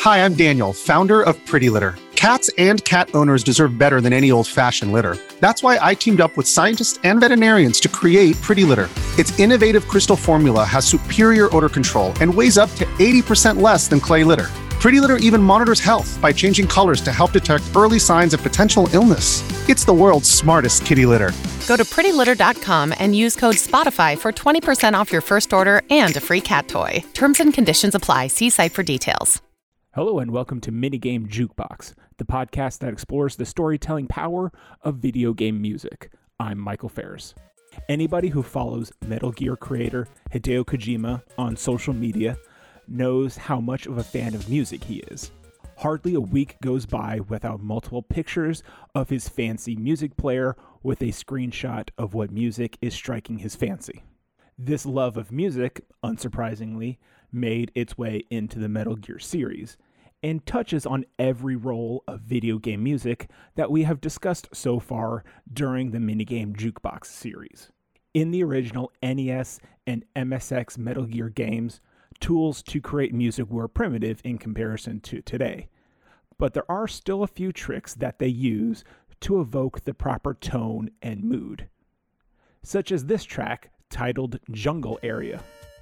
Hi, I'm Daniel, founder of Pretty Litter. Cats and cat owners deserve better than any old-fashioned litter. That's why I teamed up with scientists and veterinarians to create Pretty Litter. Its innovative crystal formula has superior odor control and weighs up to 80% less than clay litter. Pretty Litter even monitors health by changing colors to help detect early signs of potential illness. It's the world's smartest kitty litter. Go to prettylitter.com and use code SPOTIFY for 20% off your first order and a free cat toy. Terms and conditions apply. See site for details. Hello and welcome to Minigame Jukebox, the podcast that explores the storytelling power of video game music. I'm Michael Ferris. Anybody who follows Metal Gear creator Hideo Kojima on social media knows how much of a fan of music he is. Hardly a week goes by without multiple pictures of his fancy music player with a screenshot of what music is striking his fancy. This love of music, unsurprisingly, made its way into the Metal Gear series and touches on every role of video game music that we have discussed so far during the Minigame Jukebox series. In the original NES and MSX Metal Gear games, tools to create music were primitive in comparison to today, but there are still a few tricks that they use to evoke the proper tone and mood, such as this track titled Jungle Area.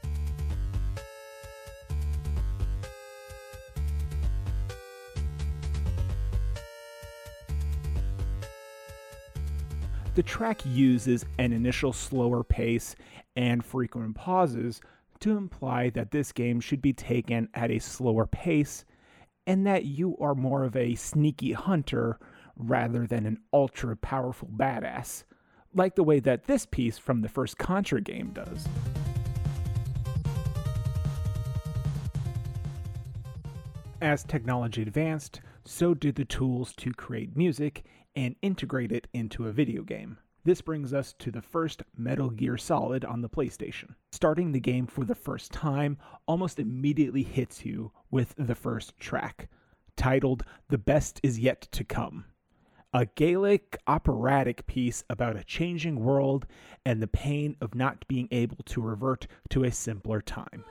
The track uses an initial slower pace and frequent pauses to imply that this game should be taken at a slower pace and that you are more of a sneaky hunter rather than an ultra-powerful badass, like the way that this piece from the first Contra game does. As technology advanced, so did the tools to create music and integrate it into a video game. This brings us to the first Metal Gear Solid on the PlayStation. Starting the game for the first time almost immediately hits you with the first track, titled The Best Is Yet to Come, a Gaelic operatic piece about a changing world and the pain of not being able to revert to a simpler time.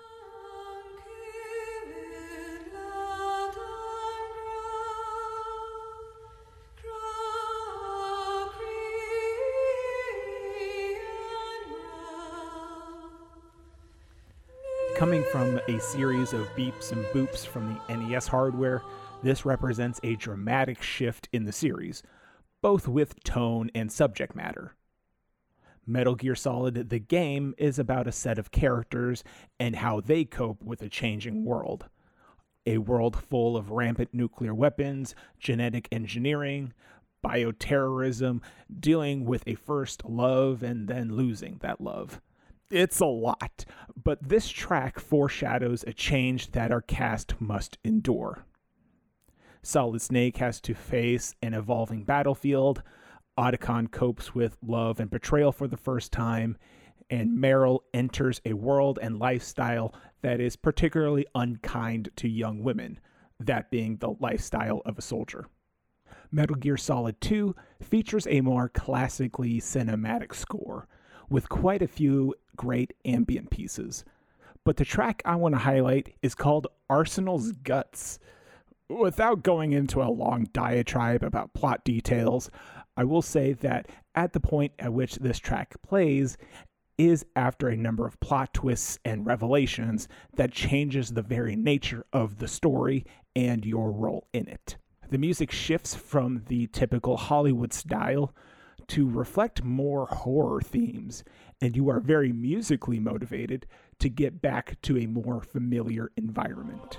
Coming from a series of beeps and boops from the NES hardware, this represents a dramatic shift in the series, both with tone and subject matter. Metal Gear Solid, the game, is about a set of characters and how they cope with a changing world. A world full of rampant nuclear weapons, genetic engineering, bioterrorism, dealing with a first love and then losing that love. It's a lot, but this track foreshadows a change that our cast must endure. Solid Snake has to face an evolving battlefield, Otacon copes with love and betrayal for the first time, and Meryl enters a world and lifestyle that is particularly unkind to young women, that being the lifestyle of a soldier. Metal Gear Solid 2 features a more classically cinematic score, with quite a few great ambient pieces. But the track I want to highlight is called Arsenal's Guts. Without going into a long diatribe about plot details, I will say that at the point at which this track plays is after a number of plot twists and revelations that changes the very nature of the story and your role in it. The music shifts from the typical Hollywood style to reflect more horror themes, and you are very musically motivated to get back to a more familiar environment.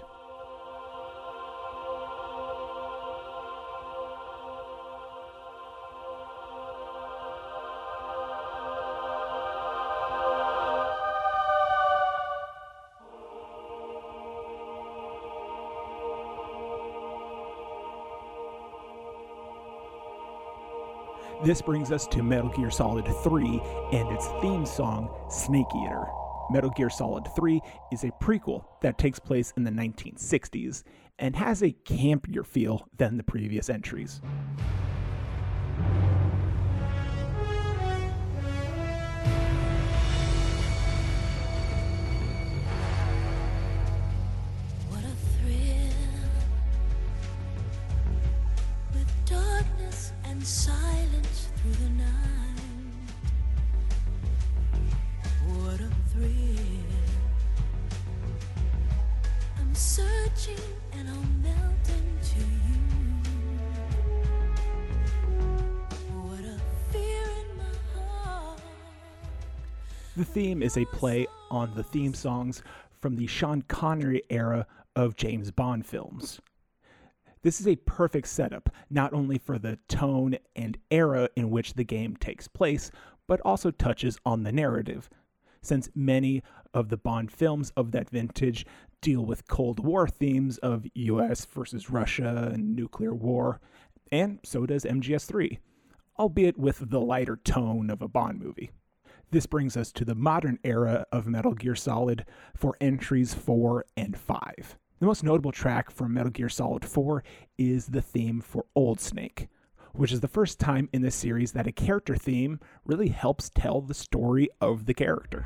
This brings us to Metal Gear Solid 3 and its theme song, Snake Eater. Metal Gear Solid 3 is a prequel that takes place in the 1960s and has a campier feel than the previous entries. What a thrill in silence through the night. What a thrill. I'm searching and I'll melt into you. What a fear in my heart. The theme is a play on the theme songs from the Sean Connery era of James Bond films. This is a perfect setup, not only for the tone and era in which the game takes place, but also touches on the narrative, since many of the Bond films of that vintage deal with Cold War themes of US versus Russia and nuclear war, and so does MGS3, albeit with the lighter tone of a Bond movie. This brings us to the modern era of Metal Gear Solid for entries 4 and 5. The most notable track from Metal Gear Solid 4 is the theme for Old Snake, which is the first time in the series that a character theme really helps tell the story of the character.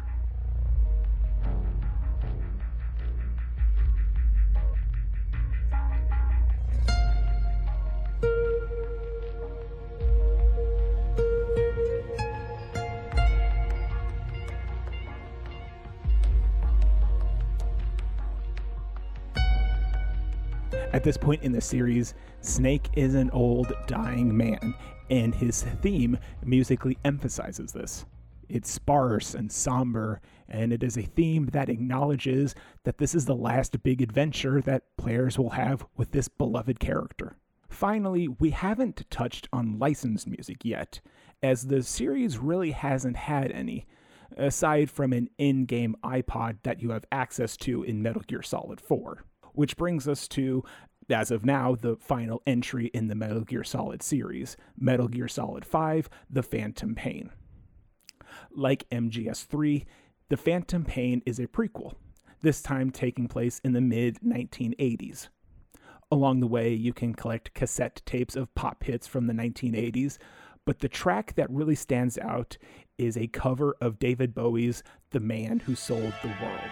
At this point in the series, Snake is an old, dying man, and his theme musically emphasizes this. It's sparse and somber, and it is a theme that acknowledges that this is the last big adventure that players will have with this beloved character. Finally, we haven't touched on licensed music yet, as the series really hasn't had any, aside from an in-game iPod that you have access to in Metal Gear Solid 4. Which brings us to, as of now, the final entry in the Metal Gear Solid series, Metal Gear Solid 5, The Phantom Pain. Like MGS3, The Phantom Pain is a prequel, this time taking place in the mid-1980s. Along the way, you can collect cassette tapes of pop hits from the 1980s, but the track that really stands out is a cover of David Bowie's The Man Who Sold the World.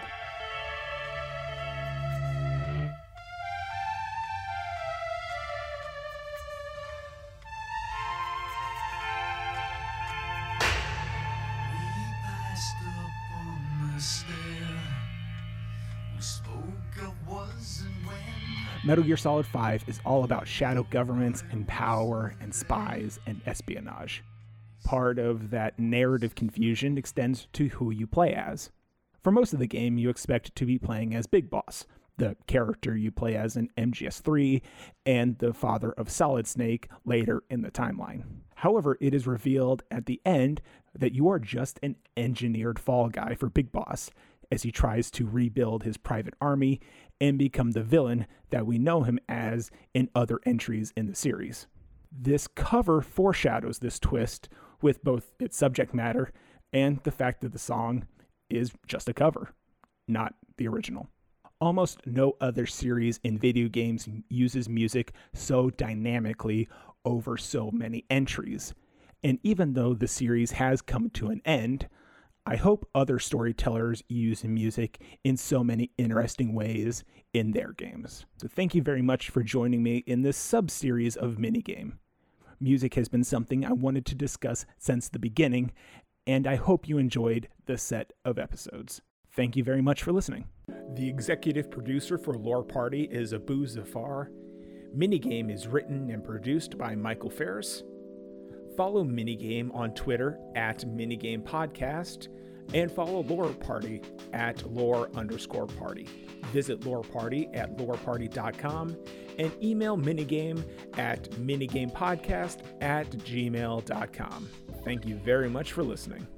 Metal Gear Solid 5 is all about shadow governments and power and spies and espionage. Part of that narrative confusion extends to who you play as. For most of the game, you expect to be playing as Big Boss, the character you play as in MGS3, and the father of Solid Snake later in the timeline. However, it is revealed at the end that you are just an engineered fall guy for Big Boss, as he tries to rebuild his private army and become the villain that we know him as in other entries in the series. This cover foreshadows this twist with both its subject matter and the fact that the song is just a cover, not the original. Almost no other series in video games uses music so dynamically over so many entries. And even though the series has come to an end, I hope other storytellers use music in so many interesting ways in their games. So thank you very much for joining me in this sub-series of Minigame. Music has been something I wanted to discuss since the beginning, and I hope you enjoyed this set of episodes. Thank you very much for listening. The executive producer for Lore Party is Abu Zafar. Minigame is written and produced by Michael Ferris. Follow Minigame on Twitter at MinigamePodcast, and follow Lore Party at lore_party. Visit Lore Party at loreparty.com and email Minigame at minigamepodcast@gmail.com. Thank you very much for listening.